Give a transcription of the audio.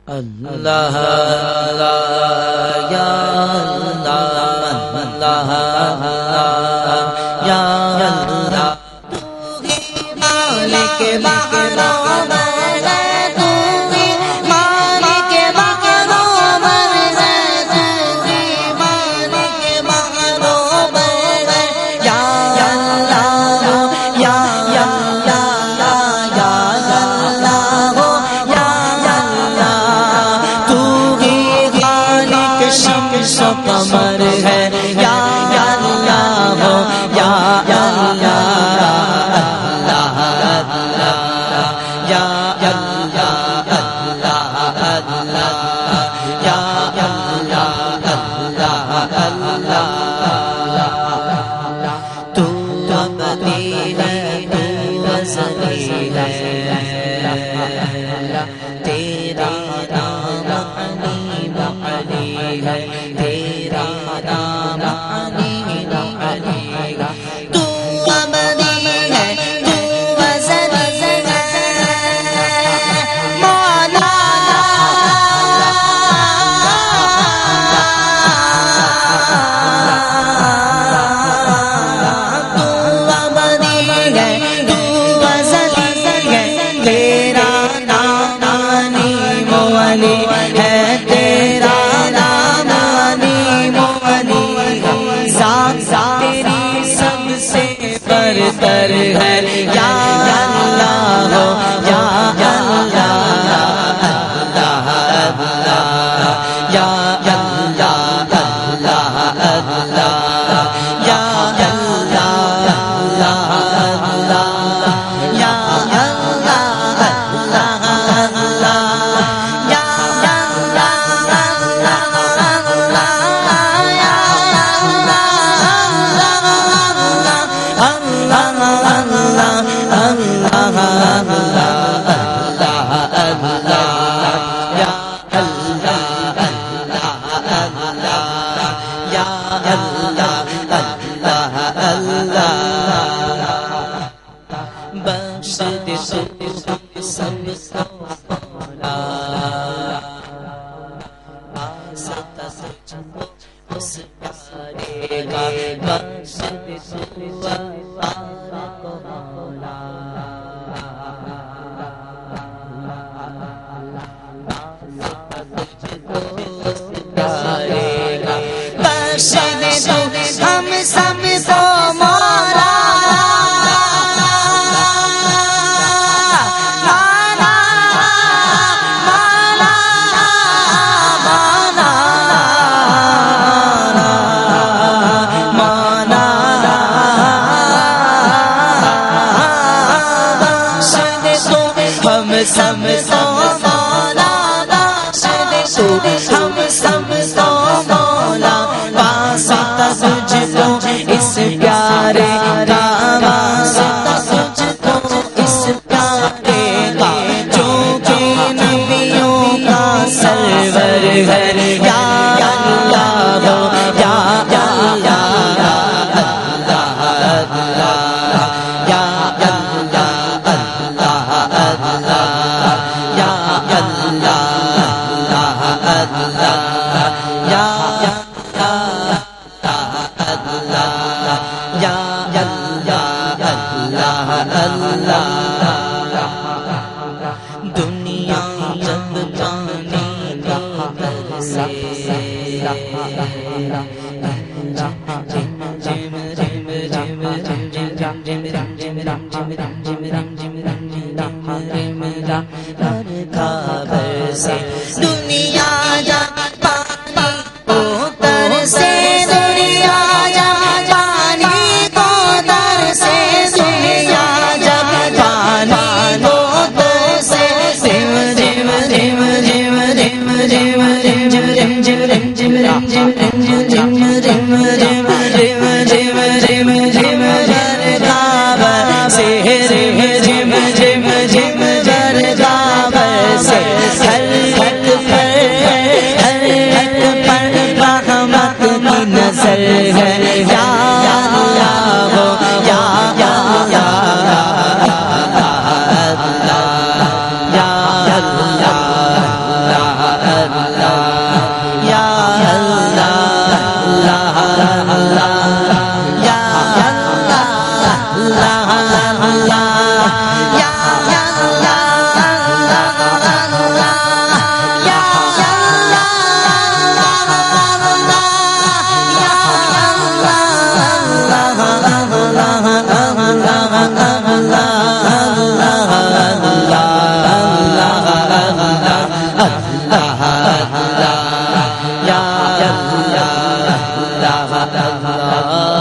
اللہ یا اللہ اللہ یا اللہ مالک بحر قمر ہے یا اللہ ہو یا اللہ اللہ یا اللہ اللہ اللہ یا اللہ اللہ اللہ تو ابدی ہے تو ازلی ہے تیرا نام علیم علی ہے برتر ہے یا اللہ ہو یا اللہ اللہ اللہ یا اللہ اللہ اللہ یا اللہ اللہ اللہ یا اللہ اللہ اللہ یا بخش دے سب مولا آستا سچ اس پیارے کا بخش دے مولا بخش دے ہم سب کو مولا سب کو مولا بخش دے ہم سب کو مولا واسطہ تجھ کو اس پیارے کا واسطہ تجھ کو اس پیارے کا جو کہ نبیوں کا سرور ہے یا اللہ ہو یا اللہ دنیا جب پانی کا سے دنیا جب پانی اتر سے دنیا جب پانی اتر سے دنیا جب پانی اتر سے جم جم جم جم جم جم جم جم جم جم جم الہ الا اللہ